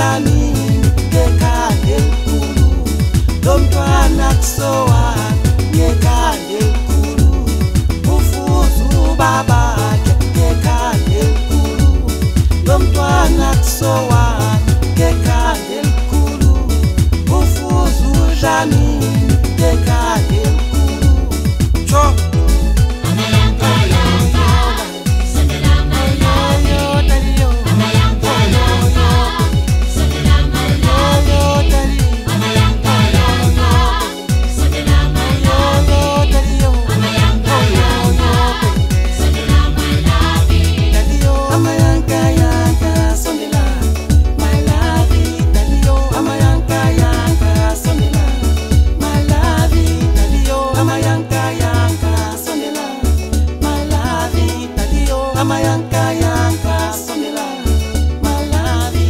udlamini ngekhanda elikhulu, lo mntwana kusowana ngekhanda elikhulu, ufuza ubabakhe ngekhanda elikhulu, lo mntwana kusowana ngekhanda elikhulu, ufuza udlamini ngekhanda elikhulu. Cho Amayanka sondela malavi.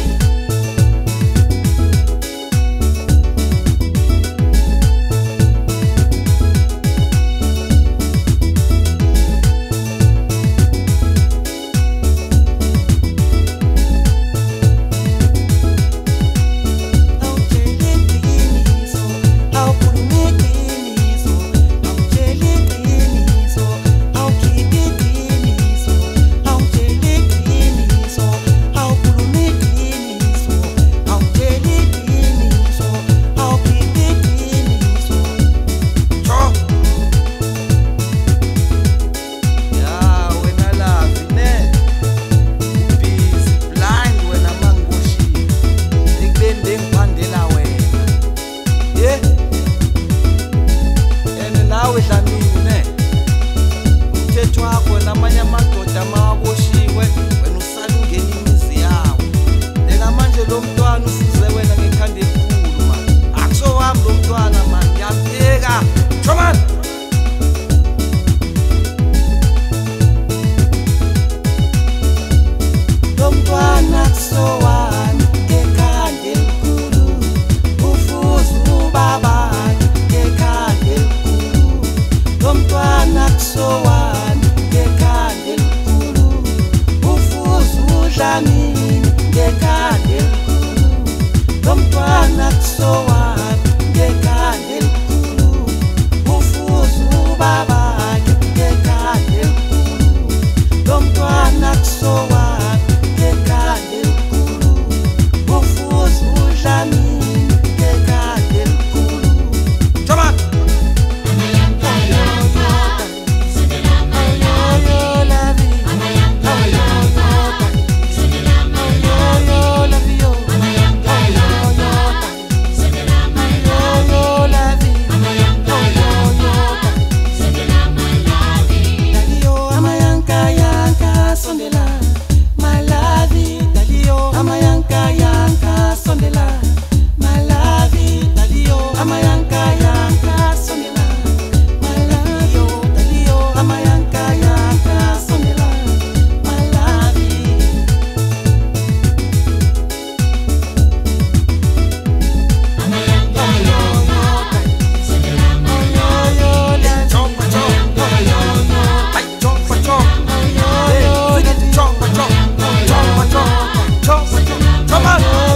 Namanya madoda mawaboshiwe wena usala ungena imizi yawo, leka manje lo mntwana ufuze wena ngekhanda elikhulu manje, akuso wami lo mntwana manje, ngiyapheka chomani. Lo mntwana kusowana ngekhanda elikhulu, ufuza ubabakhe ngekhanda elikhulu, lo mntwana kusowana udlamini ngekhanda elikhulu, lo mntwana kusowana ngekhanda elikhulu, ufuza ubabakhe ngekhanda elikhulu, lo mntwana kusowana ngekhanda elikhulu, ufuza udlamini ngekhanda elikhulu. Chomani come on.